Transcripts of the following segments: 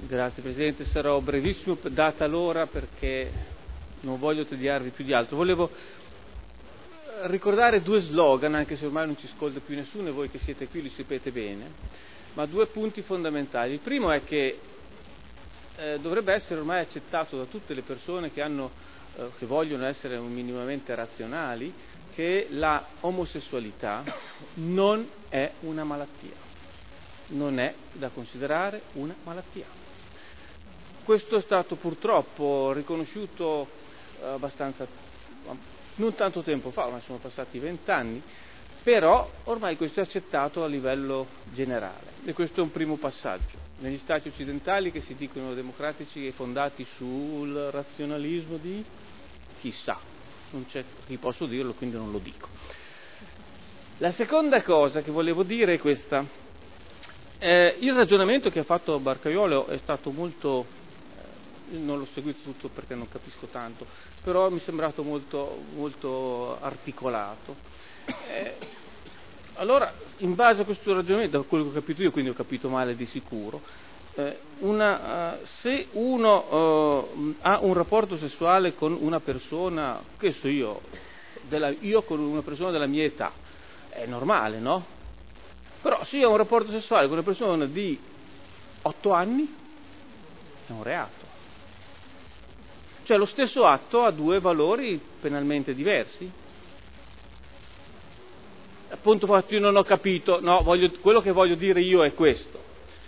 Grazie Presidente, sarò brevissimo data l'ora perché non voglio tediarvi più di altro. Volevo ricordare due slogan, anche se ormai non ci ascolta più nessuno e voi che siete qui li sapete bene, ma due punti fondamentali. Il primo è che dovrebbe essere ormai accettato da tutte le persone che vogliono essere minimamente razionali, che la omosessualità non è una malattia, non è da considerare una malattia. Questo è stato purtroppo riconosciuto non tanto tempo fa, ma sono passati 20 anni, però ormai questo è accettato a livello generale e questo è un primo passaggio. Negli Stati occidentali che si dicono democratici e fondati sul razionalismo di chissà, non c'è chi posso dirlo, quindi non lo dico. La seconda cosa che volevo dire è questa. Il ragionamento che ha fatto Barcaiuolo è stato molto, non l'ho seguito tutto perché non capisco tanto, però mi è sembrato molto, molto articolato. Allora, in base a questo ragionamento, da quello che ho capito io, quindi ho capito male di sicuro, se uno ha un rapporto sessuale con una persona, che so io con una persona della mia età, è normale, no? Però se io ho un rapporto sessuale con una persona di 8 anni, è un reato. Cioè lo stesso atto ha due valori penalmente diversi. Appunto, io non ho capito, no, quello che voglio dire io è questo.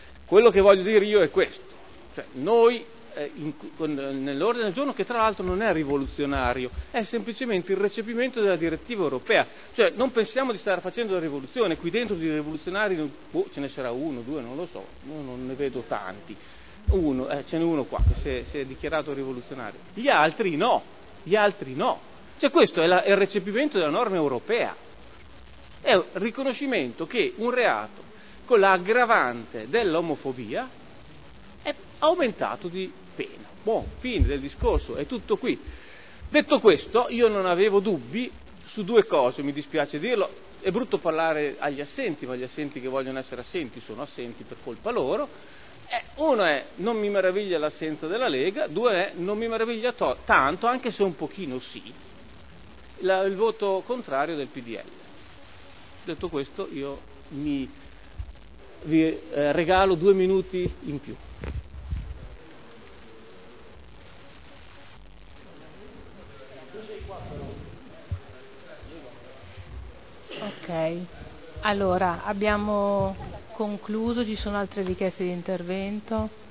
Cioè, noi, nell'ordine del giorno, che tra l'altro non è rivoluzionario, è semplicemente il recepimento della direttiva europea. Cioè, non pensiamo di stare facendo la rivoluzione, qui dentro di rivoluzionari, ce ne sarà uno, due, non lo so, non ne vedo tanti. Ce n'è uno qua che si è dichiarato rivoluzionario. Gli altri no. Cioè, questo è il recepimento della norma europea. È un riconoscimento che un reato con l'aggravante dell'omofobia è aumentato di pena. Buon, fine del discorso, è tutto qui. Detto questo, io non avevo dubbi su due cose, mi dispiace dirlo, è brutto parlare agli assenti, ma gli assenti che vogliono essere assenti sono assenti per colpa loro. Uno è, non mi meraviglia l'assenza della Lega, due è, non mi meraviglia tanto, anche se un pochino sì, il voto contrario del PDL. Detto questo, io vi regalo 2 minuti in più. Ok, allora abbiamo concluso, ci sono altre richieste di intervento?